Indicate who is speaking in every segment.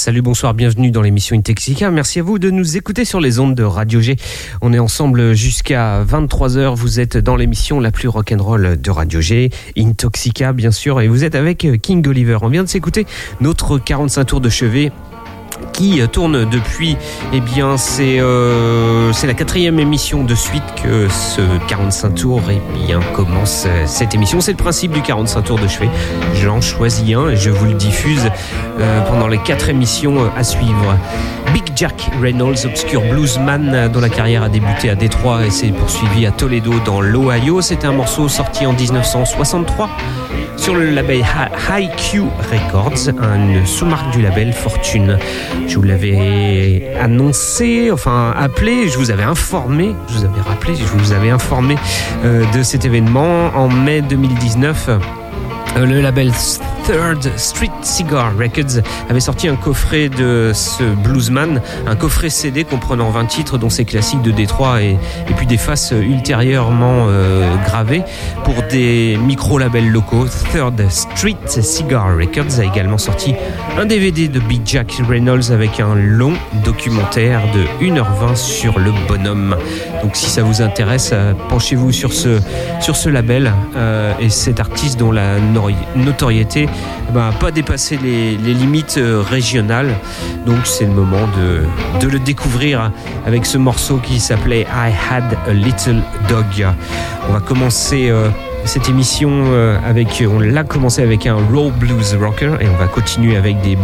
Speaker 1: Salut, bonsoir, bienvenue dans l'émission Intoxica. Merci à vous de nous écouter sur les ondes de Radio G. On est ensemble jusqu'à 23h. Vous êtes dans l'émission la plus rock'n'roll de Radio G, Intoxica bien sûr, et vous êtes avec King Oliver. On vient de s'écouter notre 45 tours de chevet qui tourne depuis, eh bien, c'est la 4e émission de suite que ce 45 tours, eh bien, commence cette émission. C'est le principe du 45 tours de chevet. J'en choisis un et je vous le diffuse pendant les 4 émissions à suivre. Big Jack Reynolds, obscur bluesman dont la carrière a débuté à Détroit et s'est poursuivie à Toledo dans l'Ohio. C'est un morceau sorti en 1963 sur le label Hi-Q Records, une sous-marque du label Fortune. Je vous l'avais annoncé, enfin appelé, je vous avais informé, je vous avais rappelé, je vous avais informé de cet événement en mai 2019. Le label Third Street Cigar Records avait sorti un coffret de ce bluesman, un coffret CD comprenant 20 titres dont ses classiques de Détroit et puis des faces ultérieurement gravées pour des micro-labels locaux. Third Street Cigar Records a également sorti un DVD de Big Jack Reynolds avec un long documentaire de 1h20 sur le bonhomme. Donc si ça vous intéresse, penchez-vous sur ce label et cet artiste dont la notoriété n'a pas dépassé les limites régionales. Donc c'est le moment de le découvrir avec ce morceau qui s'appelait I Had a Little Dog. On va commencer cette émission on l'a commencé avec un raw blues rocker et on va continuer avec des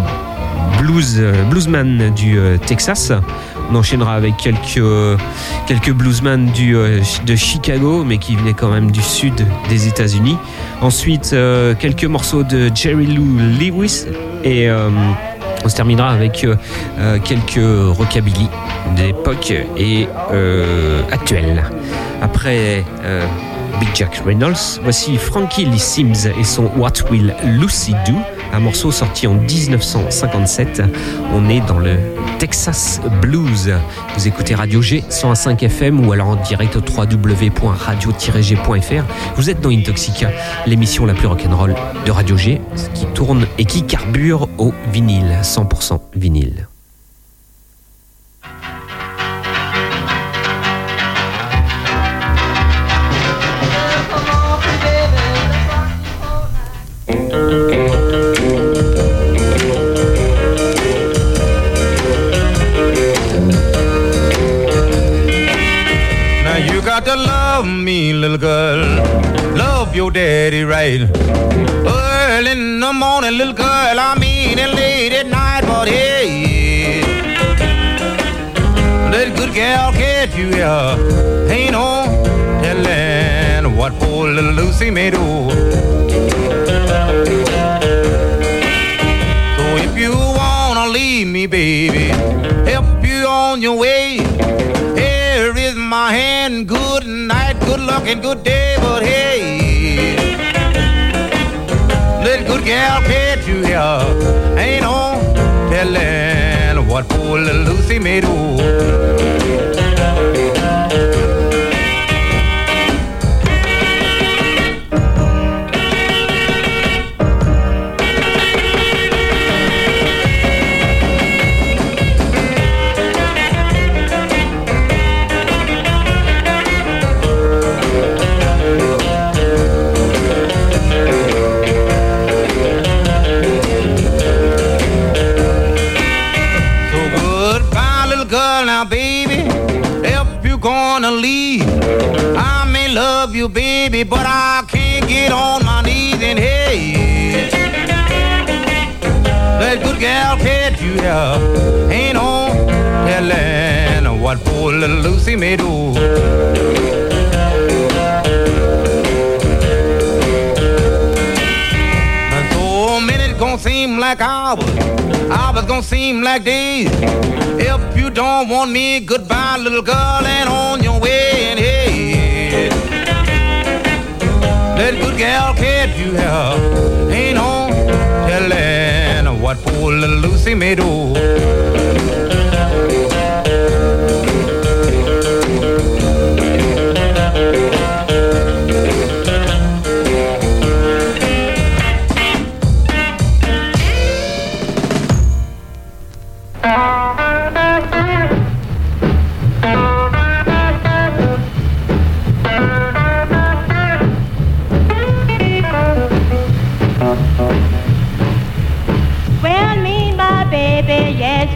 Speaker 1: bluesman du Texas. On enchaînera avec quelques bluesman de Chicago, mais qui venaient quand même du sud des États-Unis. Ensuite, quelques morceaux de Jerry Lou Lewis et on se terminera avec quelques rockabilly d'époque et actuels. Après Big Jack Reynolds, voici Frankie Lee Sims et son What Will Lucy Do, un morceau sorti en 1957. On est dans le Texas Blues. Vous écoutez Radio G 101.5 FM ou alors en direct au www.radio-g.fr. Vous êtes dans Intoxica, l'émission la plus rock'n'roll de Radio G, qui tourne et qui carbure au vinyle, 100% vinyle.
Speaker 2: To love me, little girl, love your daddy right. Early in the morning, little girl, I mean, and late at night, but hey, that good gal catch you here, ain't no telling what poor little Lucy may do. So if you wanna leave me, baby, help you on your way, here is my hand, good night, good luck and good day, but hey, let good gal catch you here, ain't no telling what poor little Lucy may do. I may love you, baby, but I can't get on my knees and hey, that good gal catch you here, ain't no telling what poor little Lucy may do. So minutes gonna seem like hours gonna seem like days. If you don't want me, goodbye, little girl, and on your way. And hey, that good gal catch you here, ain't no telling what poor little Lucy may do.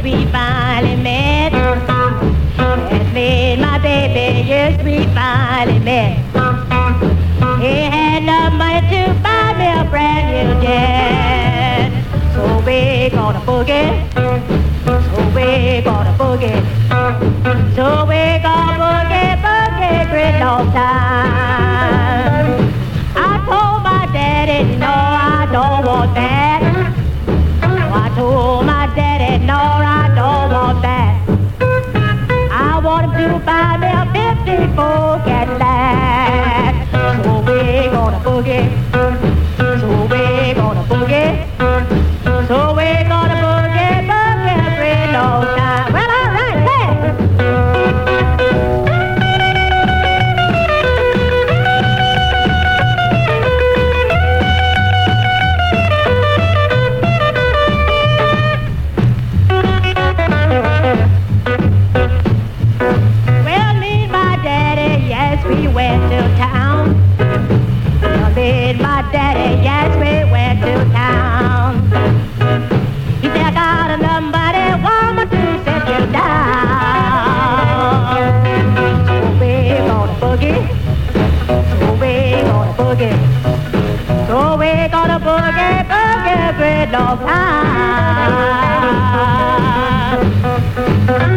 Speaker 3: we finally met. Yes, me and my baby, yes, we finally met. He had enough money to buy me a brand new jet. So we gonna boogie. So we gonna boogie. So we gonna boogie, boogie, great long time. I told my daddy, no, I don't want that. I told my daddy, no, I don't want that. I want him to buy me a 54 Cadillac. So we gonna boogie. So we gonna boogie. So we gonna boogie, boogie a great long time. Well, all right, hey. Well, me and my daddy, yes, we went to town. Well, me and my daddy, yes, we went to town. He said, I got a somebody woman to set you down. So we gonna boogie. So we gonna boogie. So we gonna boogie, boogie a great long time.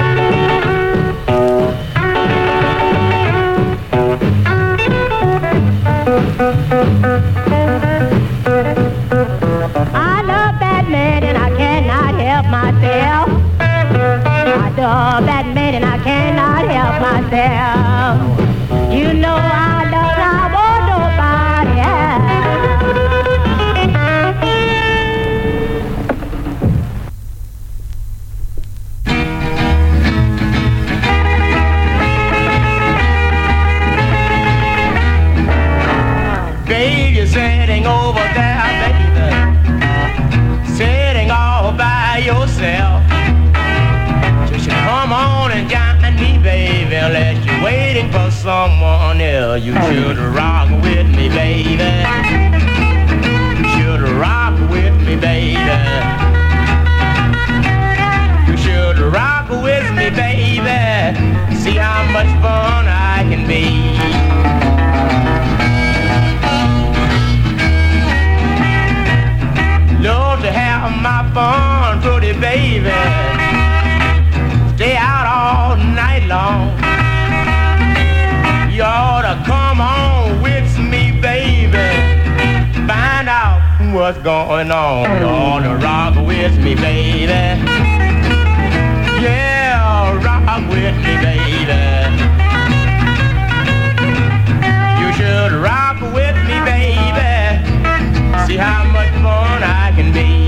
Speaker 3: I love Batman and I cannot help myself. I love Batman and I cannot help myself. You know I love, I want nobody
Speaker 2: else. Baby, sitting over there, baby, sitting all by yourself. Just you come on and join me, baby, unless you're waiting for someone else. You should rock with me, baby. You should rock with me, baby. You should rock with me, baby. See how much fun I can be. Love to have my fun, pretty baby. Stay out all night long. You ought to come on with me, baby. Find out what's going on. You ought to rock with me, baby. Yeah, rock with me, baby. You should rock with me, baby. See how much fun I can be.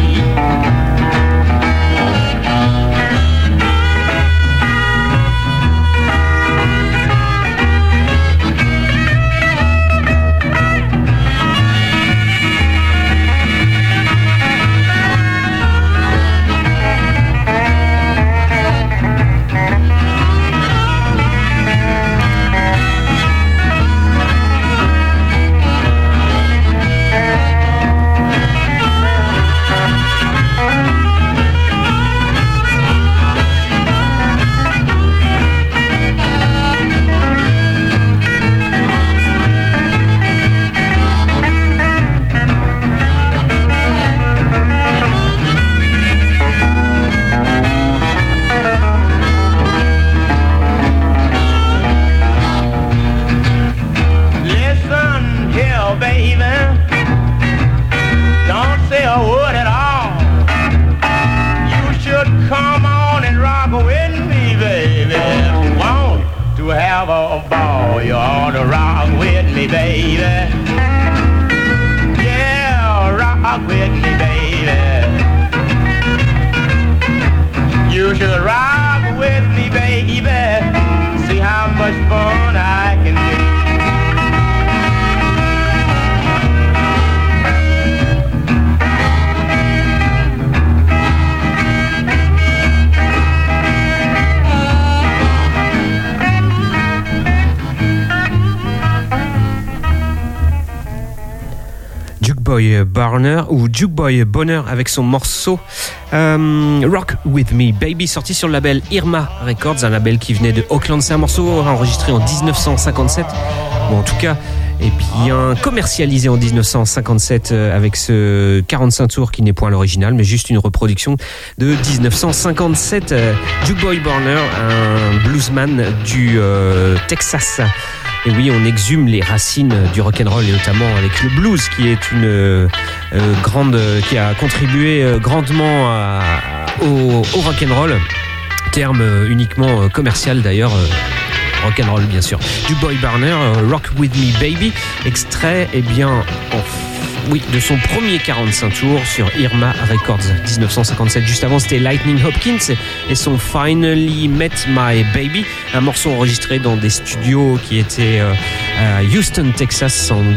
Speaker 1: Jukeboy Bonner ou Jukeboy Bonner avec son morceau Rock With Me Baby, sorti sur le label Irma Records, un label qui venait de Auckland. C'est un morceau enregistré en 1957, ou en tout cas bien commercialisé en 1957 avec ce 45 tours qui n'est point l'original mais juste une reproduction de 1957. Jukeboy Bonner, un bluesman du Texas. Et oui, on exhume les racines du rock'n'roll et notamment avec le blues qui est une qui a contribué grandement au rock'n'roll, terme uniquement commercial d'ailleurs. Rock'n'roll bien sûr. Jukeboy Bonner, Rock With Me Baby, extrait de son premier 45 tours sur Irma Records 1957. Juste avant, c'était Lightning Hopkins et son Finally Met My Baby, un morceau enregistré dans des studios qui étaient à Houston, Texas en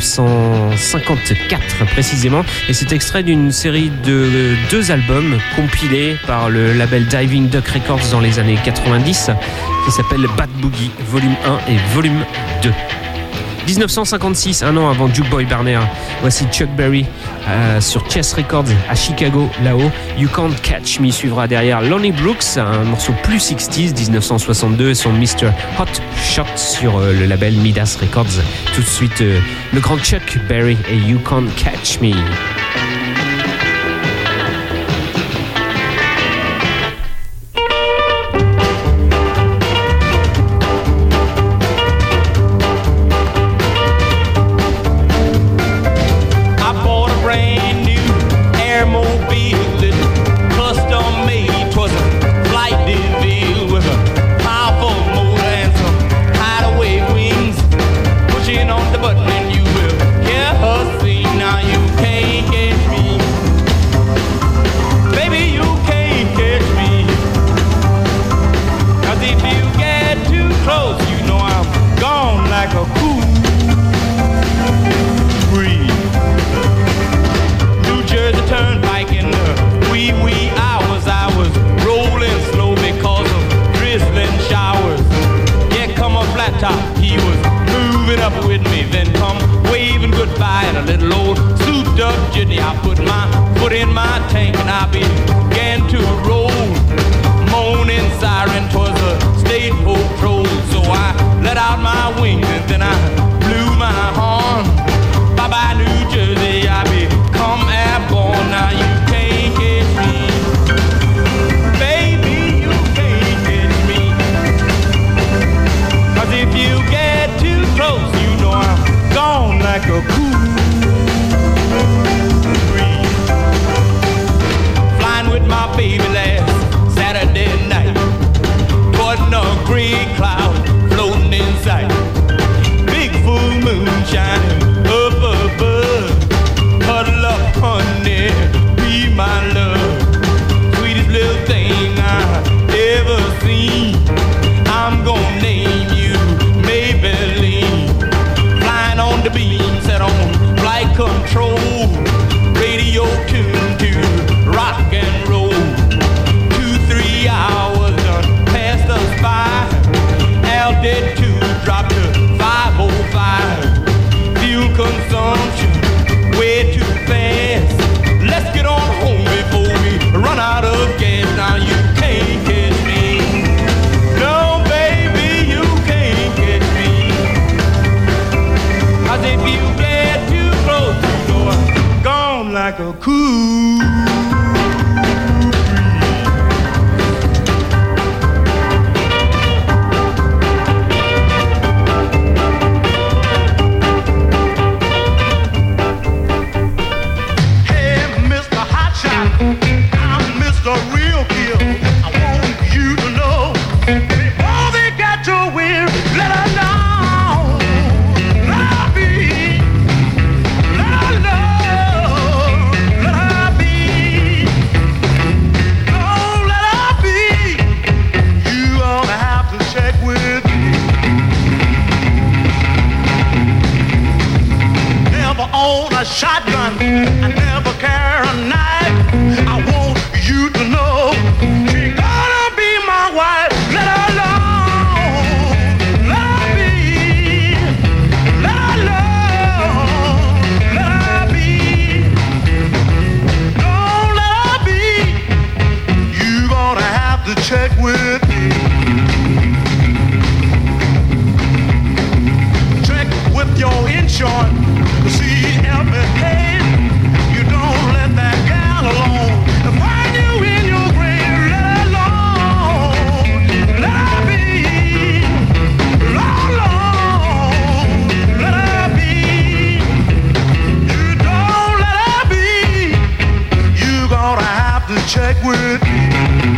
Speaker 1: 1954 précisément. Et c'est extrait d'une série de 2 albums compilés par le label Diving Duck Records dans les années 90 qui s'appelle Bad Boogie Volume 1 et Volume 2. 1956, un an avant Jukeboy Bonner, voici Chuck Berry sur Chess Records à Chicago, là-haut. You Can't Catch Me suivra derrière Lonnie Brooks, un morceau plus 60s, 1962, et son Mr. Hot Shot sur le label Midas Records. Tout de suite, le grand Chuck Berry et You Can't Catch Me.
Speaker 2: with me.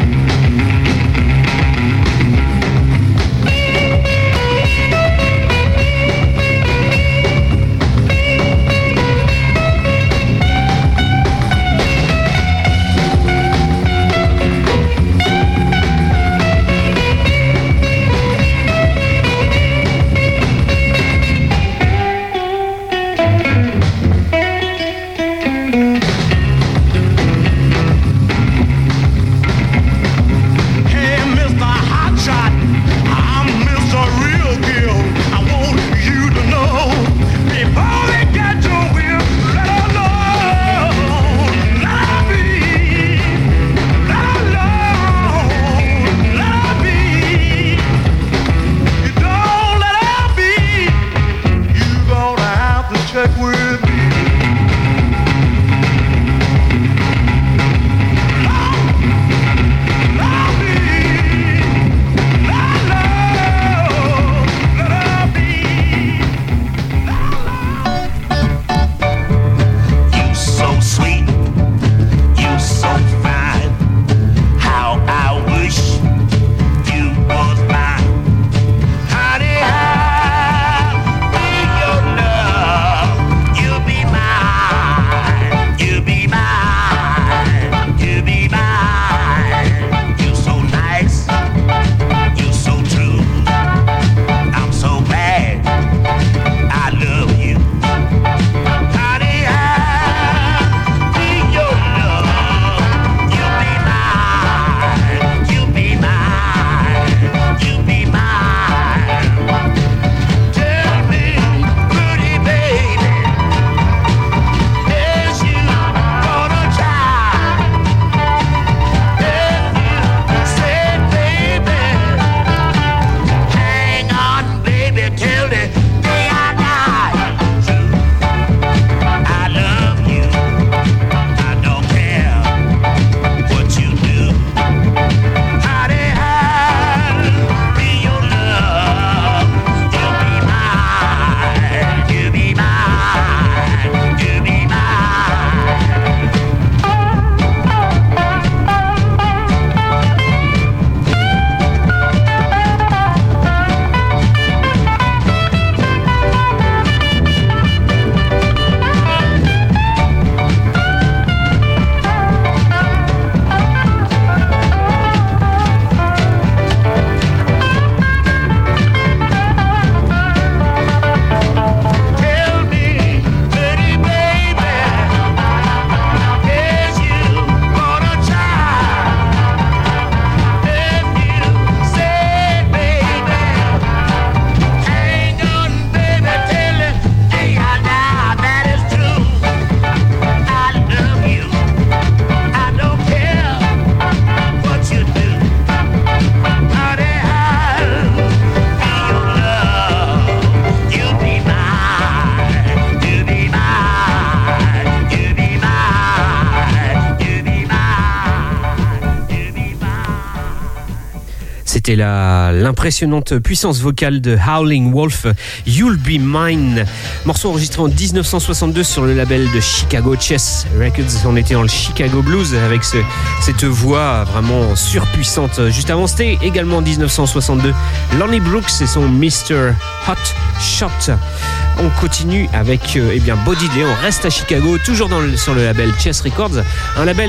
Speaker 1: C'était l'impressionnante puissance vocale de Howling Wolf, You'll Be Mine. Morceau enregistré en 1962 sur le label de Chicago Chess Records. On était dans le Chicago Blues avec cette voix vraiment surpuissante. Juste avant, c'était également en 1962 Lonnie Brooks et son Mr. Hot Shot. On continue avec Bo Diddley. On reste à Chicago, toujours sur le label Chess Records. Un label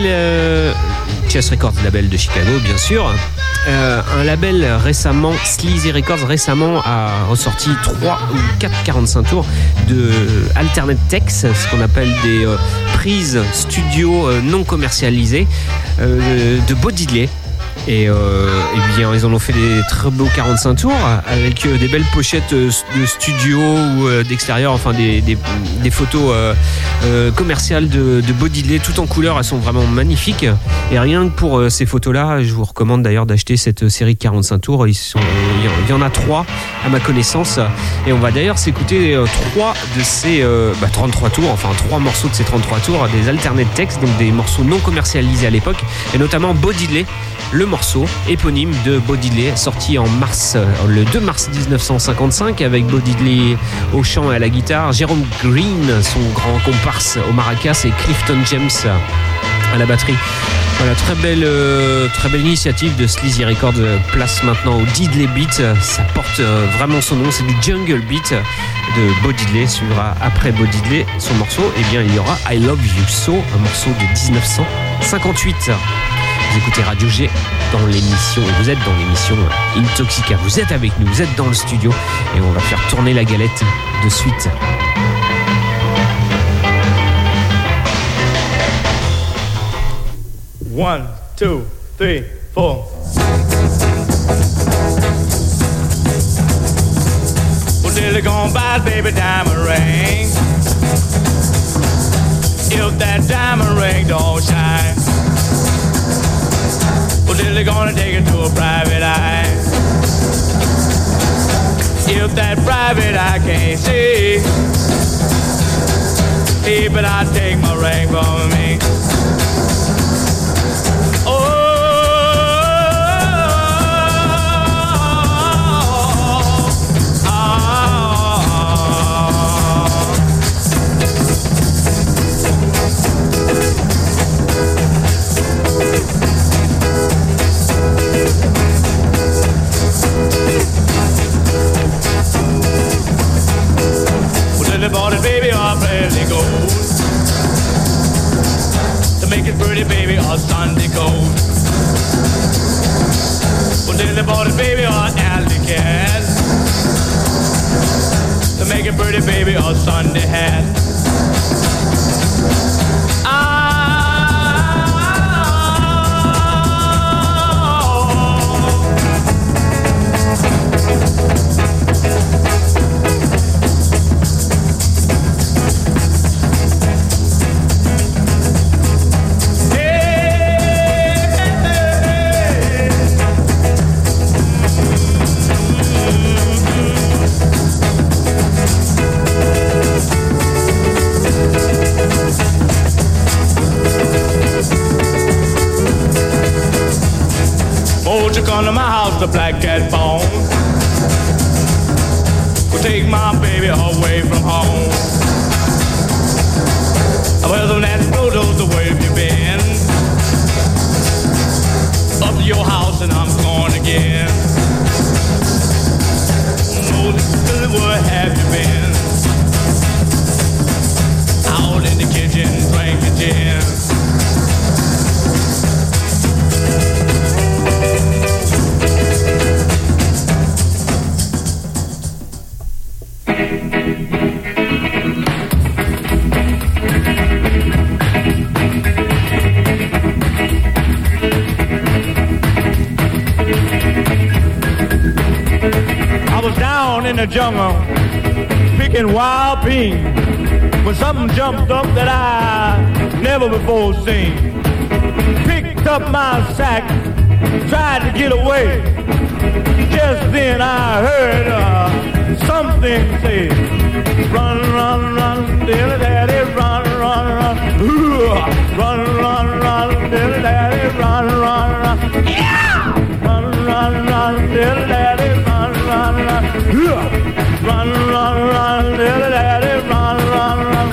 Speaker 1: Chess Records, label de Chicago, bien sûr. Un label récemment, Sleazy Records, récemment a ressorti 3 ou 4 45 tours de Alternate Text, ce qu'on appelle des prises studio non commercialisées de Bo Diddley. Et bien, ils en ont fait des très beaux 45 tours avec des belles pochettes de studio ou d'extérieur, enfin des photos commerciales de Bo Diddley, tout en couleur. Elles sont vraiment magnifiques. Et rien que pour ces photos-là, je vous recommande d'ailleurs d'acheter cette série de 45 tours. Il y en a 3 à ma connaissance. Et on va d'ailleurs s'écouter 3 de ces 33 tours, enfin 3 morceaux de ces 33 tours, des alternate texts, donc des morceaux non commercialisés à l'époque, et notamment Bo Diddley, le morceau éponyme de Bo Diddley, sorti en mars, le 2 mars 1955, avec Bo Diddley au chant et à la guitare, Jérôme Green, son grand comparse au maracas, et Clifton James à la batterie. Voilà, très belle initiative de Sleazy Records. Place maintenant au Diddley Beat. Ça porte vraiment son nom. C'est du Jungle Beat de Bo Diddley. Suivra après Bo Diddley son morceau. Eh bien, il y aura I Love You So, un morceau de 1958. Vous écoutez Radio G dans l'émission, et vous êtes dans l'émission Intoxica. Vous êtes avec nous, vous êtes dans le studio, et on va faire tourner la galette de suite.
Speaker 2: One, two, three, four. Well, Dilly gonna buy baby diamond ring. If that diamond ring don't shine, well, Dilly gonna take it to a private eye. If that private eye can't see, hey, but I'll take my ring from me. Bought it, baby, on Friday gold. To make it pretty, baby, on Sunday gold. Well, then they bought it, baby, on Alley Cat. To make it pretty, baby, on Sunday hat. You come to my house, the black cat bone. Will take my baby away from home. Well, the last photos, the way you been. Up to your house and I'm gone again. Moses, where have you been? Out in the kitchen, drinking gin. In the jungle, picking wild beans, when something jumped up that I never before seen. Picked up my sack, tried to get away. Just then I heard something say, "Run, run, run, dilly daddy, run, run, run, ooh, run, run, run, dilly daddy, run, run, run, yeah, run, run, run, dilly daddy, run, run, run." Run, run, run, little daddy, run, run, run.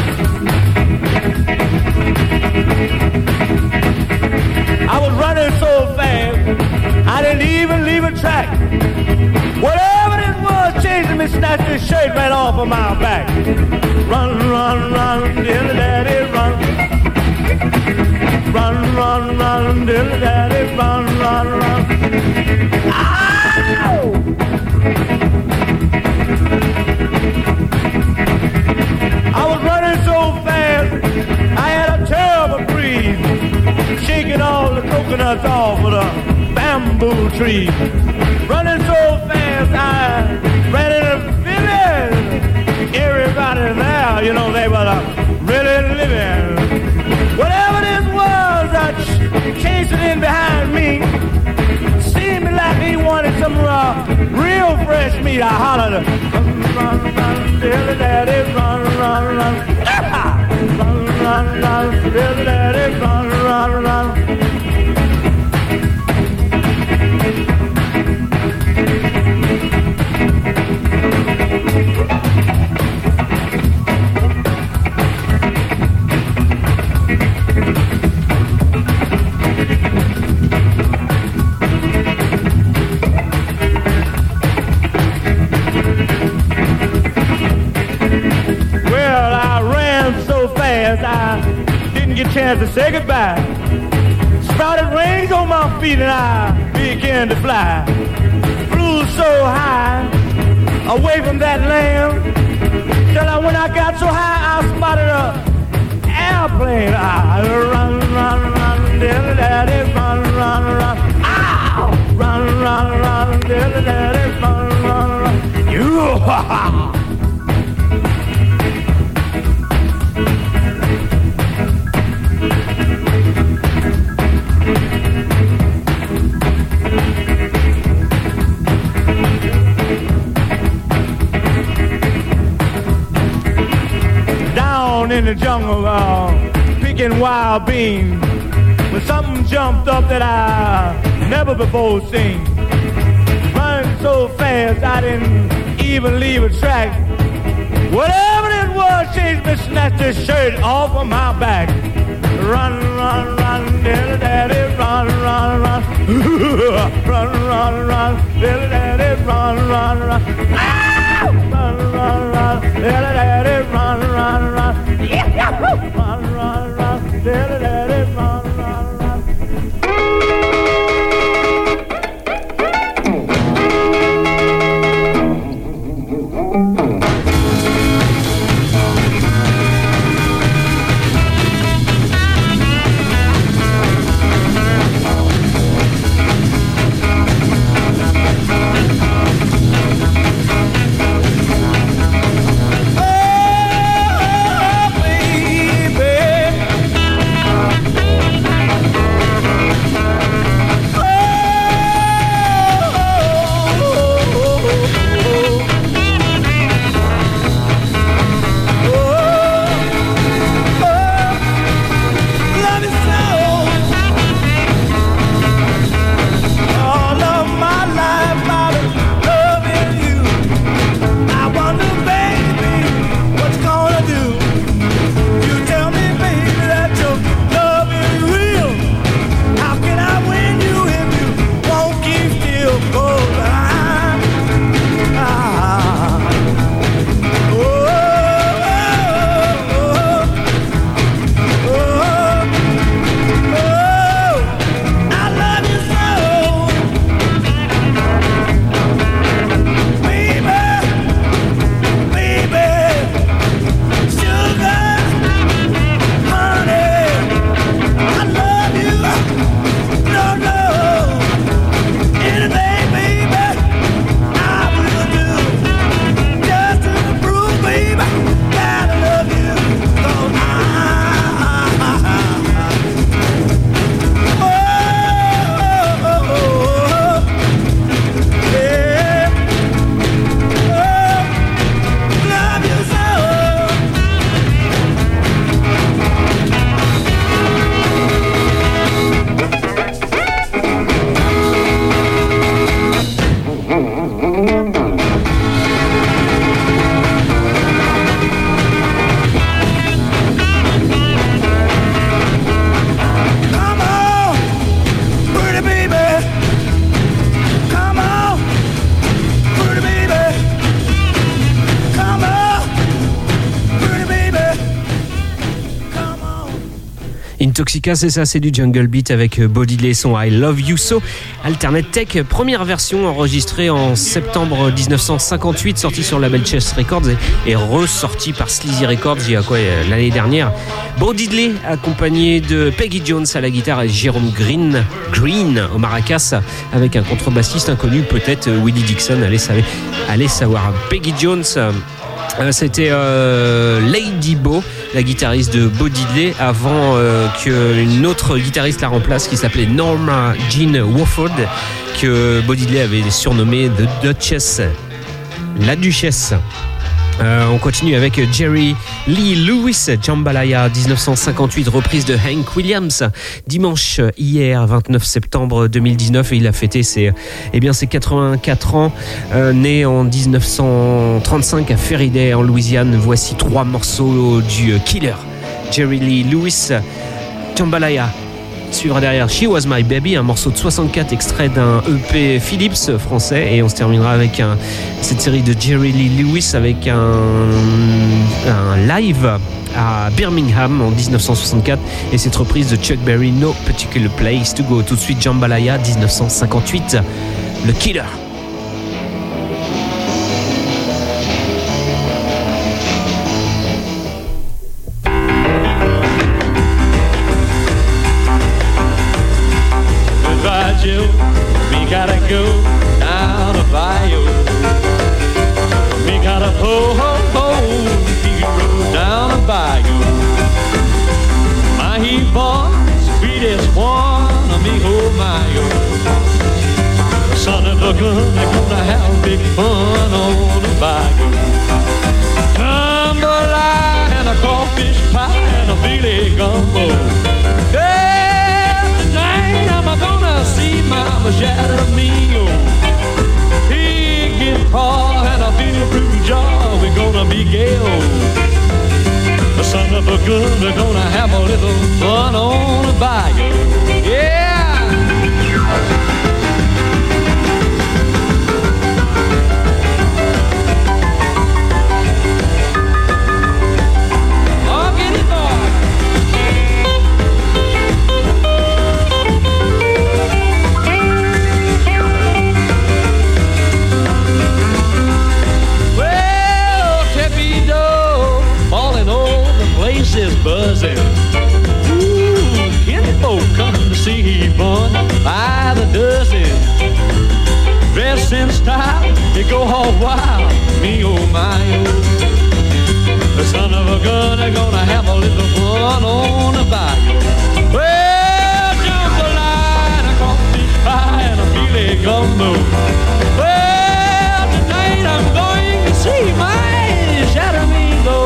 Speaker 2: I was running so fast, I didn't even leave a track. Whatever it was chasing me, snatched his shirt right off of my back. Run, run, run, little daddy, run. Run, run, run, little daddy, run, run, run. Ow! I was running so fast, I had a terrible breeze, shaking all the coconuts off of the bamboo trees. Running so fast, I ran into a village. Everybody there, you know, they were really living. Whatever this was, chasing in behind me, seemed like he wanted some real fresh meat. I hollered, run, run, dilly daddy, run, run, run. Run, run, run, dilly daddy, run, run, run. fast I didn't get a chance to say goodbye. Sprouted wings on my feet and I began to fly. Flew so high away from that land till when I got so high I spotted a airplane. I run, run, run, dilly daddy, run, run, run. Ow! Run, run, run, dilly daddy, run, run, run. You, ha ha. In the jungle, picking wild beans, when something jumped up that I never before seen. Running so fast I didn't even leave a track. Whatever it was, changed me, snatched this shirt off of my back. Run, run, run, little daddy, run, run, run. Run, run, run, little daddy, run, run, run. Ow! Run, run, run, little daddy, run, run, run. Run, run, run, little daddy, run, run, run.
Speaker 1: Intoxica, c'est ça, c'est du jungle beat avec Bo Diddley, son I Love You So. Alternate Tech, première version enregistrée en septembre 1958, sortie sur le label Chess Records et ressortie par Sleazy Records il y a l'année dernière. Bo Diddley accompagné de Peggy Jones à la guitare et Jérôme Green au maracas avec un contrebassiste inconnu, peut-être Willie Dixon, allez savoir. Peggy Jones, c'était Lady Bo, la guitariste de Bo Diddley, avant qu'une autre guitariste la remplace qui s'appelait Norma Jean Wofford, que Bo Diddley avait surnommée The Duchess, la Duchesse. On continue avec Jerry Lee Lewis, Jambalaya 1958, reprise de Hank Williams. Dimanche hier 29 septembre 2019, et il a fêté ses 84 ans, né en 1935 à Ferriday en Louisiane. Voici 3 morceaux du Killer. Jerry Lee Lewis, Jambalaya. Suivra derrière She Was My Baby, un morceau de 64 extrait d'un EP Philips français. Et on se terminera avec cette série de Jerry Lee Lewis avec un live à Birmingham en 1964 et cette reprise de Chuck Berry, No Particular Place to Go. Tout de suite Jambalaya 1958, le Killer.
Speaker 4: We gotta go down the bayou. We gotta pull down the bayou. My he born, sweetest one of me, oh my oh. The son of a gun, they're gonna have big fun on the bayou. Jambalaya and a crawfish pie and a Billy gumbo. I'm gonna see Mama shatter me, oh. Big guitar and a big blue jar, we're gonna be gay, oh. The son of a gun, we're gonna have a little fun on the bayou, yeah. Is buzzing. Ooh, kinfolk come to see he born by the dozen. Dress in style, they go all wild. Me oh my oh. The son of a gun, they're gonna have a little fun on the bayou. Well, jambalaya and a crawfish pie and a Billy gumbo. Well, tonight I'm going to see my shadow me go.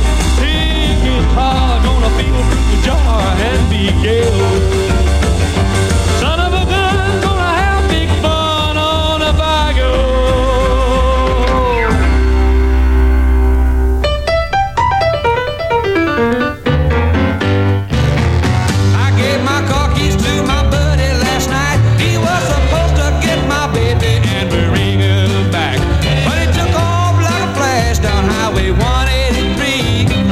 Speaker 4: Gonna feel the jar and be gay. Son of a gun, gonna have big fun on the bayou. I gave my car keys to my buddy last night. He was supposed to get my baby and bring her back, but he took off like a flash down Highway 183.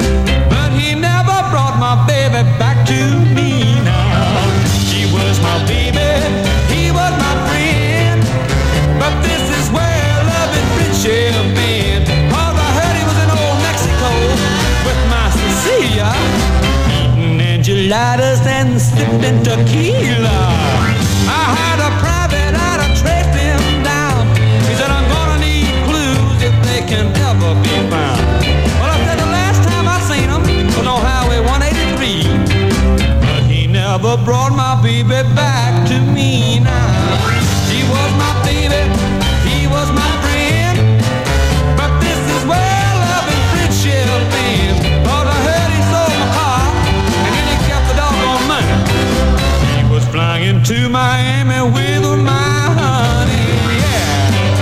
Speaker 4: My baby back to me now. She was my baby, he was my friend, but this is where love and friendship been. Cause I heard he was in old Mexico with my Cecilia, eating enchiladas and sipping tequila. I had a private eye to trace him down. He said I'm gonna need clues if they can ever be found. Well, I said the last time I seen him was on Highway 183, but he never brought my baby back to me now. She was my baby, he was my friend, but this is where love and friendship ends. Cause I heard he sold my car and then he kept the doggone money. He was flying to Miami with my honey, yeah.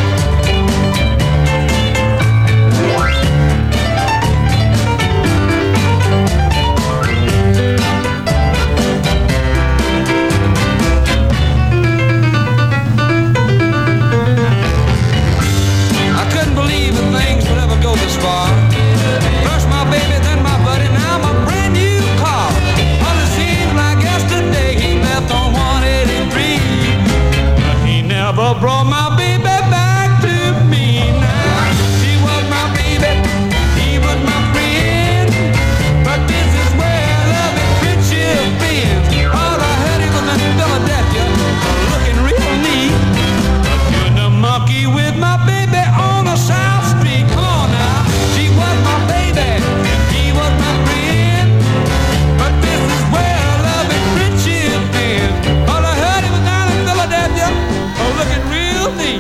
Speaker 4: This far. First my baby, then my buddy, now my brand new car. Well, it seems like yesterday he left on 183, but he never brought my baby back to me now. She was my baby, he was my friend, but this is where love and friendship ends. All I heard he was in Philadelphia, looking real neat, doing the monkey with my baby on the South Street. Come on now. She was my baby, he was my friend, but this is where love and friendship ends. All I heard he was down in Philadelphia, looking real neat.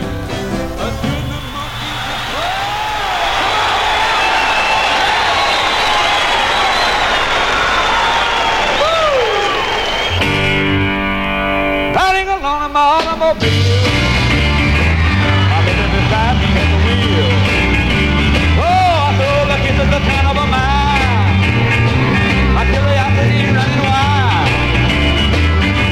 Speaker 4: Riding along in my automobile, I've been beside me at the wheel. The kind of a man, I tell you, I said he's running wild.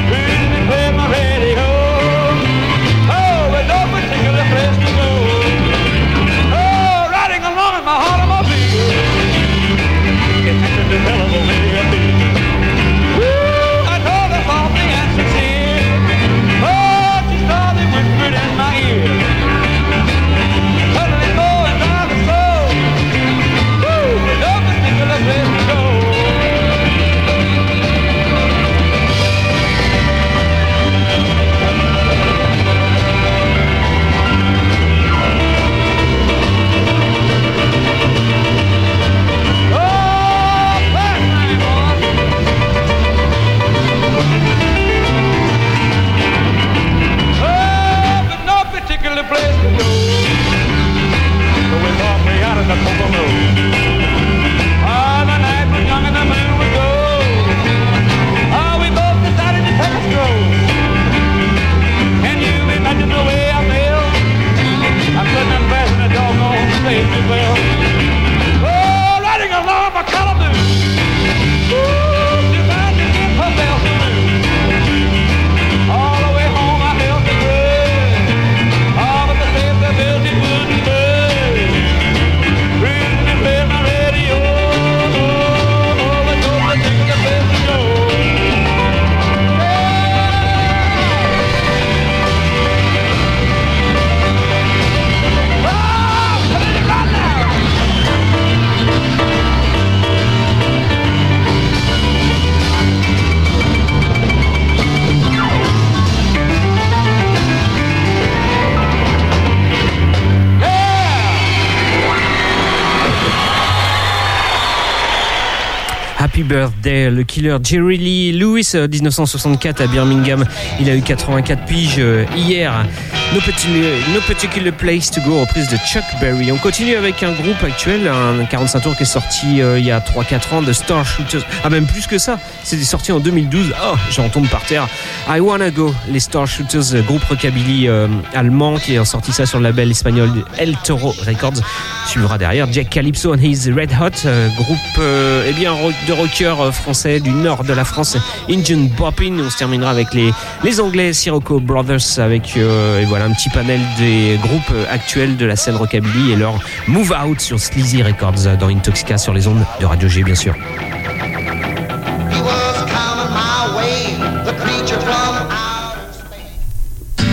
Speaker 1: Birthday, le killer Jerry Lee Lewis, 1964 à Birmingham. Il a eu 84 piges hier. No Particular Place to Go, reprise de Chuck Berry. On continue avec un groupe actuel, un 45 tours qui est sorti il y a 3-4 ans, de Star Shooters. Ah, même plus que ça, c'était sorti en 2012. Oh, j'en tombe par terre. I Wanna Go, les Star Shooters, groupe rockabilly allemand qui a sorti ça sur le label espagnol El Toro Records. Suivra derrière Jack Calypso and His Red Hot, groupe de rockers français du nord de la France, Injun Boppin. On se terminera avec les Anglais Sirocco Brothers avec et voilà un petit panel des groupes actuels de la scène rockabilly et leur Move Out sur Sleazy Records dans Intoxica sur les ondes de Radio G, bien sûr.
Speaker 5: He was coming my way, the creature from outer space.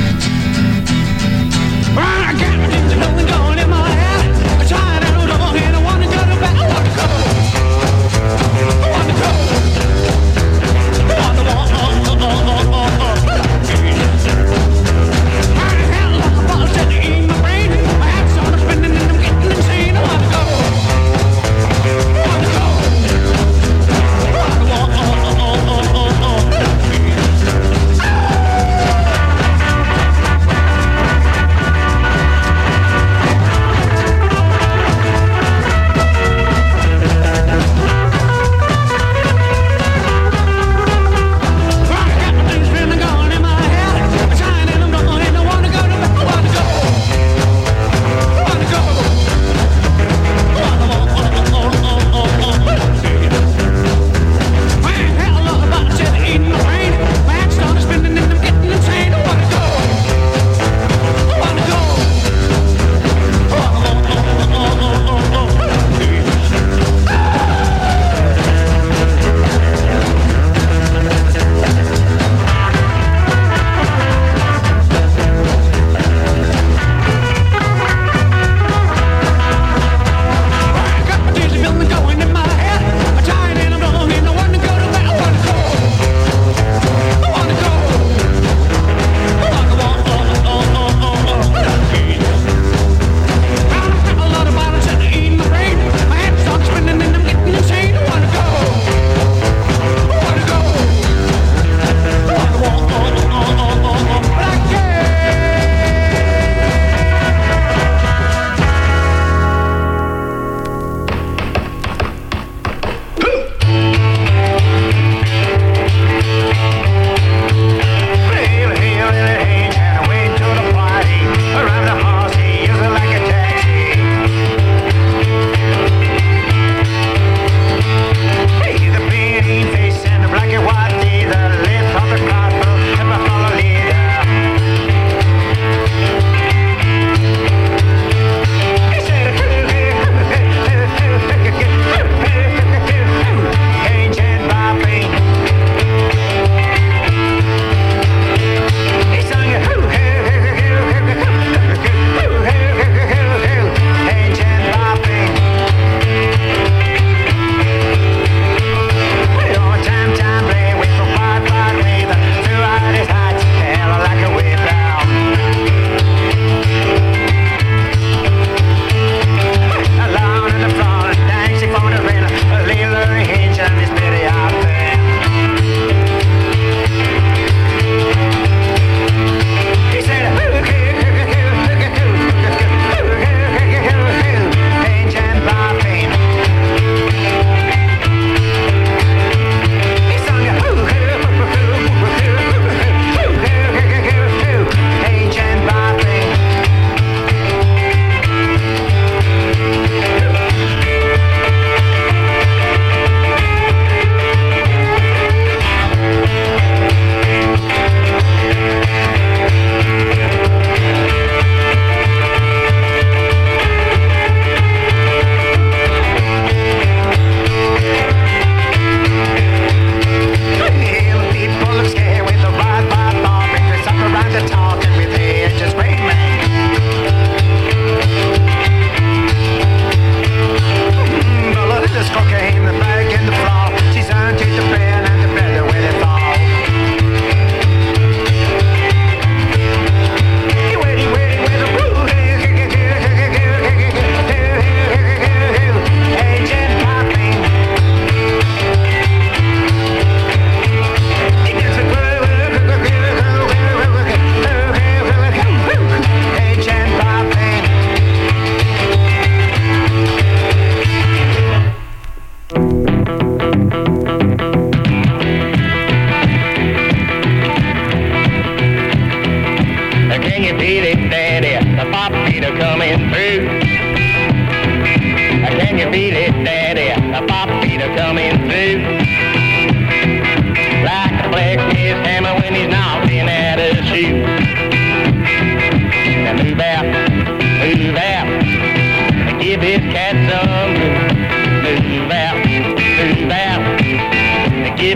Speaker 2: I got into knowing going in my head. I tried out over here, I wanna go to bed. I wanna go. I wanna go. I wanna walk. I had like a ball sitting in my brain. My head's on spinning and I'm getting insane. I wanna go. I wanna go.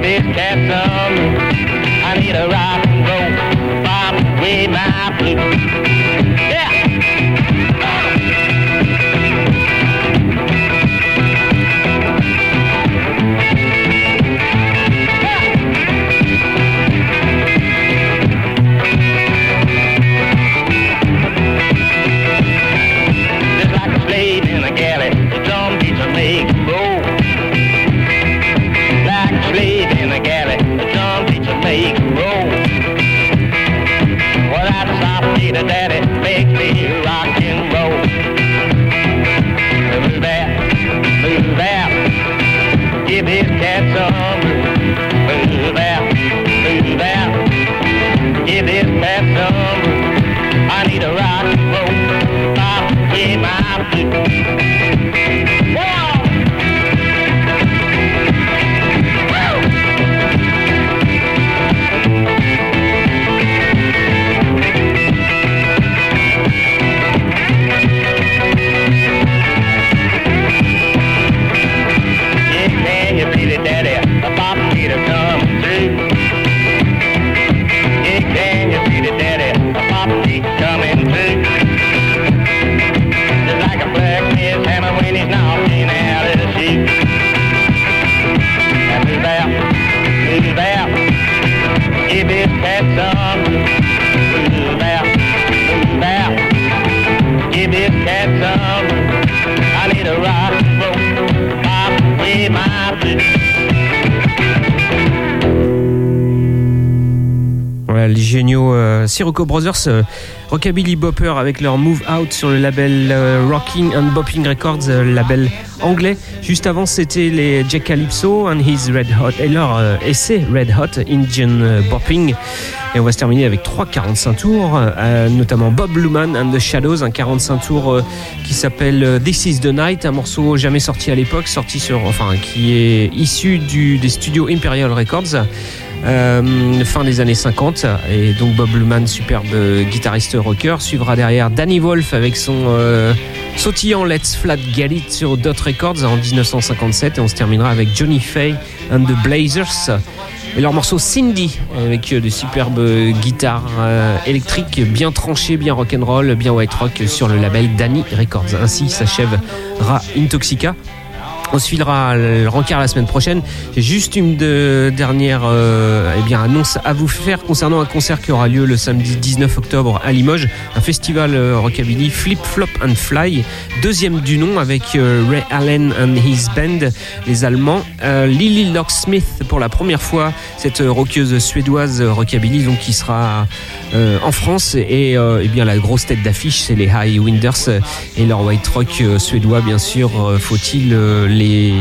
Speaker 2: this cat some room. I need a rock and roll, pop away my blues. Yeah. Daddy makes me rock and roll. Move out, give his cat some room. Move out, give his cat some room. I need a rock and roll, pop away my blues.
Speaker 1: Voilà, les géniaux Sirocco Brothers, Rockabilly Bopper avec leur Move Out sur le label Rocking and Bopping Records, label anglais. Juste avant, c'était les Jack Calypso and his Red Hot et leur essai Red Hot Indian Bopping. Et on va se terminer avec 3 45 tours, notamment Bob Luman and the Shadows, un 45 tours qui s'appelle This is the Night, un morceau jamais sorti à l'époque, qui est issu des studios Imperial Records. Fin des années 50, et donc Bob Luman, superbe guitariste rocker, suivra derrière Danny Wolf avec son sautillant Let's Flat Get It sur Dot Records en 1957, et on se terminera avec Johnny Fay and the Blazers et leur morceau Cindy avec de superbes guitares électriques bien tranchées, bien rock'n'roll, bien white rock sur le label Danny Records. Ainsi s'achèvera Intoxica. On se filera le rencard la semaine prochaine. J'ai juste une dernière annonce à vous faire concernant un concert qui aura lieu le samedi 19 octobre à Limoges, un festival rockabilly Flip Flop and Fly, deuxième du nom, avec Ray Allen and his band, les Allemands, Lily Locksmith pour la première fois, cette rockeuse suédoise rockabilly donc qui sera en France, et bien la grosse tête d'affiche c'est les High Winders et leur white rock suédois, bien sûr. Faut-il les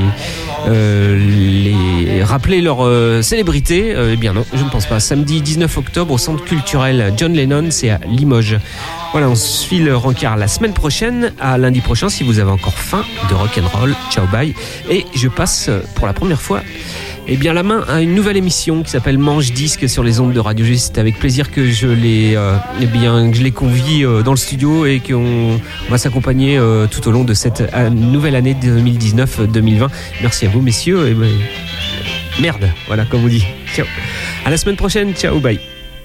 Speaker 1: rappeler leur célébrité? Eh bien non, je ne pense pas. Samedi 19 octobre au centre culturel John Lennon, c'est à Limoges. Voilà, on se file rencard la semaine prochaine, à lundi prochain si vous avez encore faim de rock'n'roll. Ciao, bye. Et je passe pour la première fois la main à une nouvelle émission qui s'appelle Manche Disque sur les ondes de Radio G. C'est avec plaisir que je les convie dans le studio et qu'on va s'accompagner tout au long de cette nouvelle année 2019-2020. Merci à vous, messieurs. Merde, voilà, comme on dit. Ciao. À la semaine prochaine. Ciao, bye.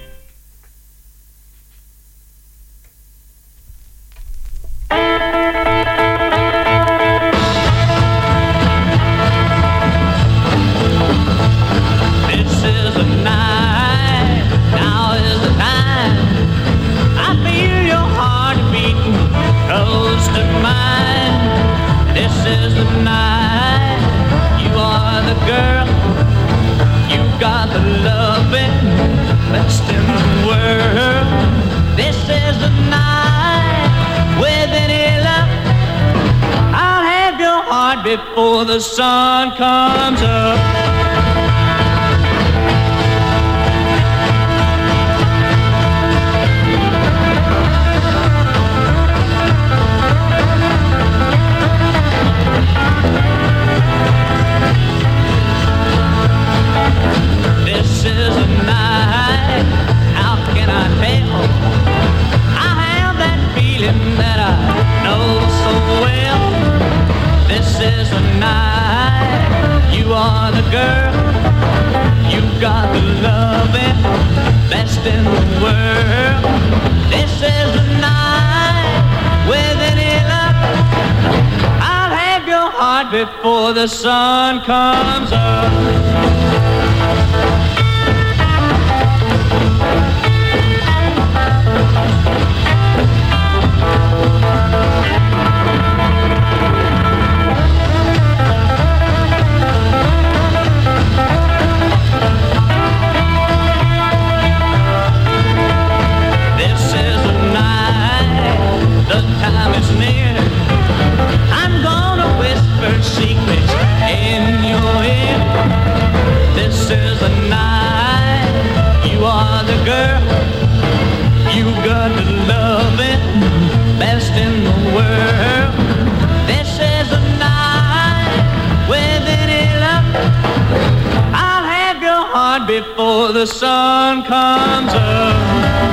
Speaker 6: Before the sun comes up, this is a night, how can I tell? I have that feeling that I know so well. This is the night, you are the girl. best in the world. This is the night with any luck. I'll have your heart before the sun comes up. Secrets in your ear. This is the night. You are the girl. You got the loving best in the world. This is the night with any luck. I'll have your heart before the sun comes up.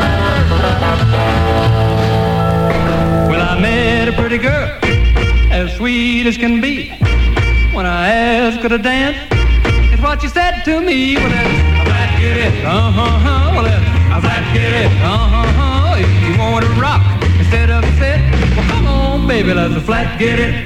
Speaker 6: Well, I met a pretty girl, as sweet as can be. When I asked her to dance, it's what she said to me. Well, that's a flat get it, well, that's a flat get it, If you want to rock instead of sit, well, come on, baby, let's a flat get it.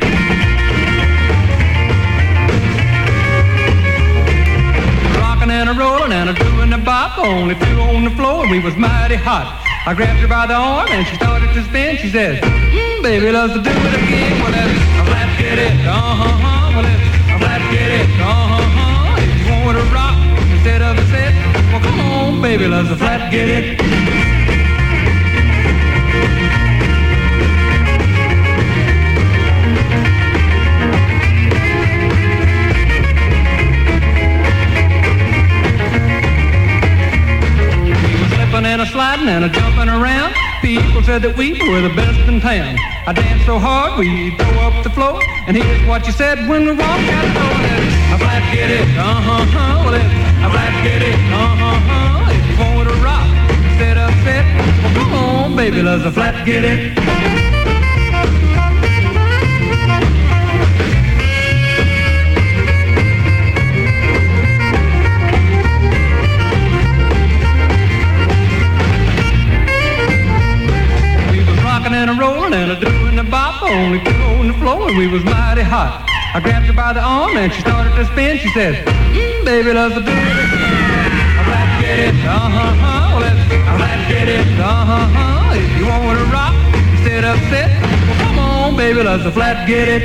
Speaker 6: Rocking and a rolling and a doing the bop, only two on the floor, and we was mighty hot. I grabbed her by the arm and she started to spin. She says, baby, let's do it again. Well, that's a flat get it, well, that's a flat get it, If you want to rock instead of a sit, well, come on, baby, let's a flat get it. And a sliding and a jumping around. People said that we were the best in town. I danced so hard we throw up the floor. And here's what you said when we walked out the door. A flat get it, well, it's a flat get it, If you want to rock instead of sit, well, come on, baby, let's a flat get it. And a rolling and a doing the bop, only two on the floor, and we was mighty hot. I grabbed her by the arm and she started to spin. She said, baby, let's do it again. A flat get it, let's a flat get it, If you want to rock instead of sit, well, come on, baby, let's a flat get it.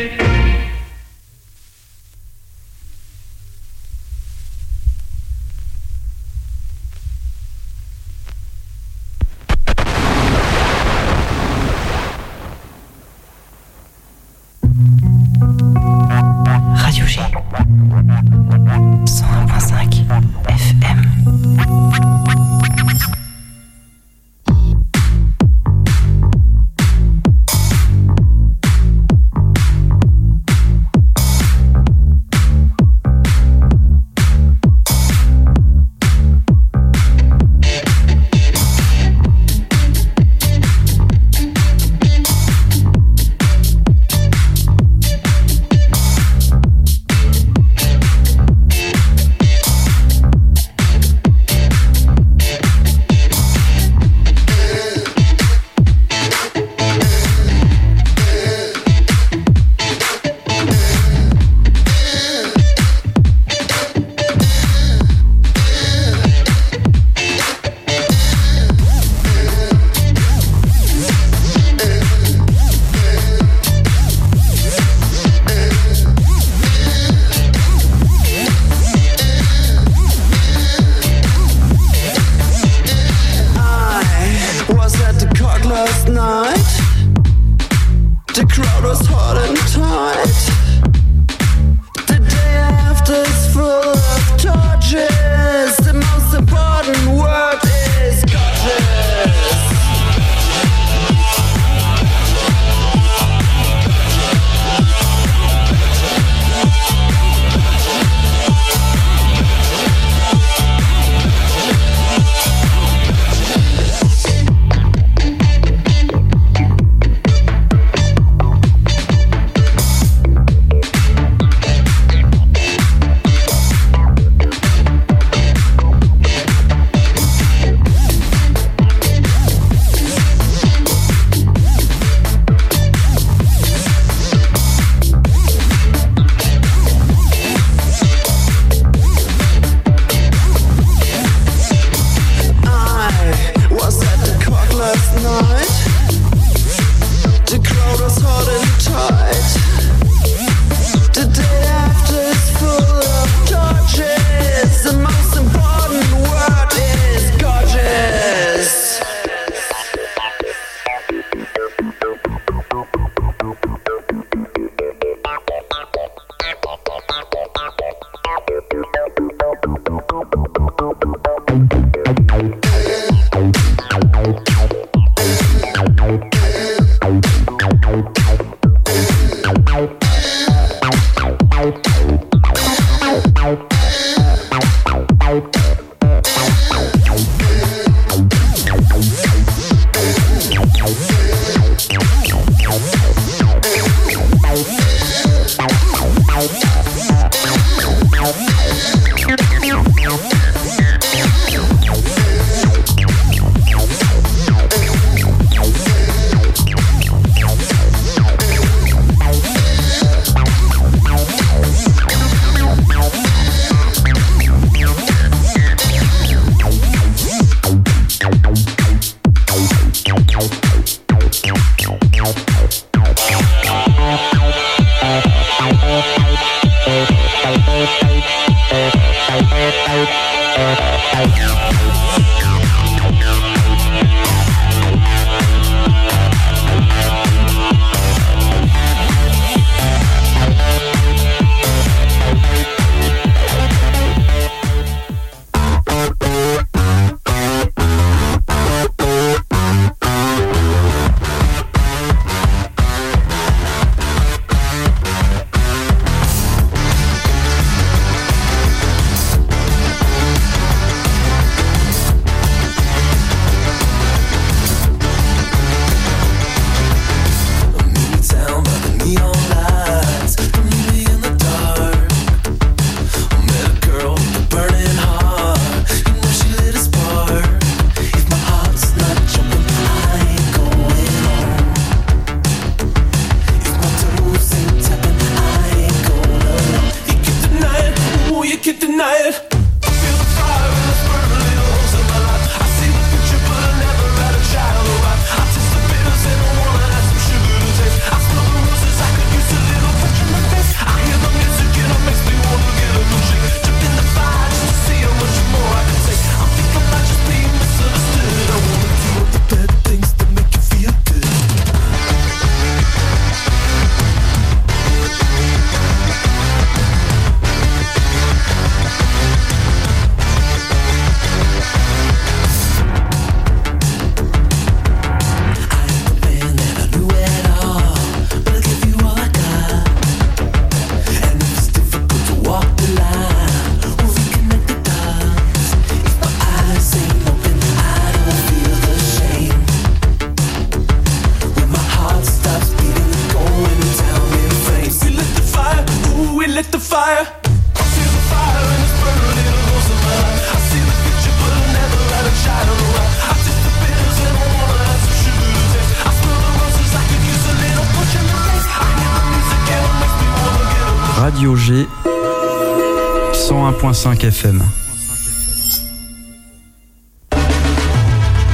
Speaker 7: Radio G 101.5 FM.